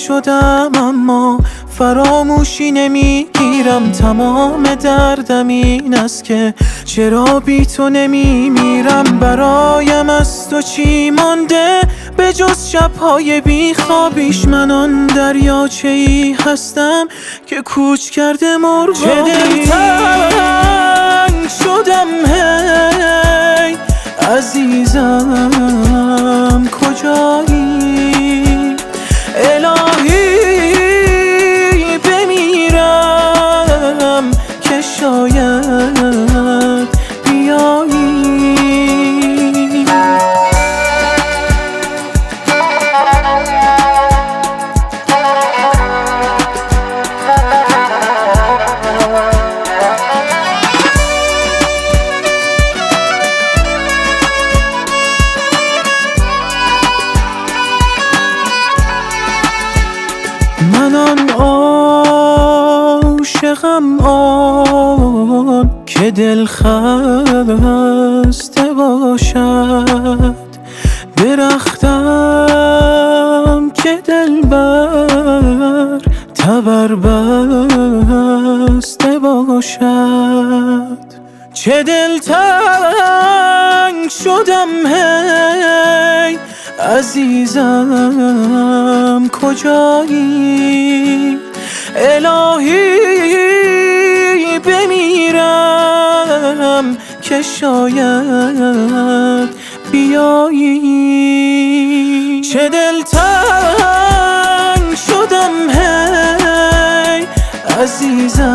شدم اما فراموشی نمیگیرم. تمام دردم این است که چرا بی تو نمیمیرم. برایم از تو چی مانده به جز شبهای بی خوابیش؟ من آن دریاچه ای هستم که کوچ کرده مرغابی. چه دلتنگ شدم هی عزیزم کجایی؟ الهی بمیرم که شاید بیایی. من آن عاشقم آن که دل خسته باشد، درختم که دلبر تبر بسته باشد. چه دلتنگ شدم هی عزیزم کجایی؟ الهی بمیرم که شاید بیایی. چه دلتنگ شدم هی عزیزم